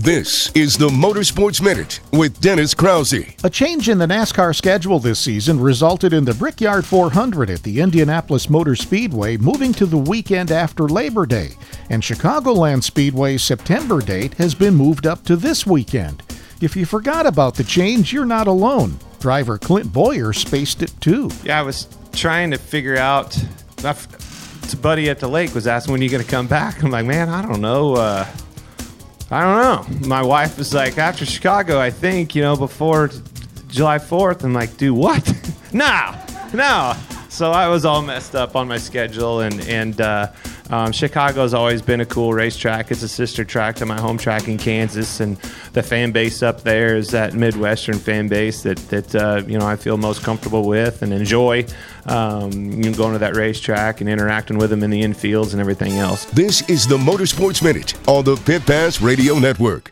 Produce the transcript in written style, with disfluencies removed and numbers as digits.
This is the Motorsports Minute with Dennis Krause. A change in the NASCAR schedule this season resulted in the Brickyard 400 at the Indianapolis Motor Speedway moving to the weekend after Labor Day, and Chicagoland Speedway's September date has been moved up to this weekend. If you forgot about the change, you're not alone. Driver Clint Boyer spaced it too. Yeah, I was trying to figure out. My buddy at the lake was asking, when are you going to come back? I'm like, man, I don't know. My wife was like, after Chicago, I think, before July 4th. I'm like, dude, what? No. So I was all messed up on my schedule, and Chicago's always been a cool racetrack. It's a sister track to my home track in Kansas, and the fan base up there is that Midwestern fan base that I feel most comfortable with and enjoy. Going to that racetrack and interacting with them in the infields and everything else. This is the Motorsports Minute on the Pit Pass Radio Network.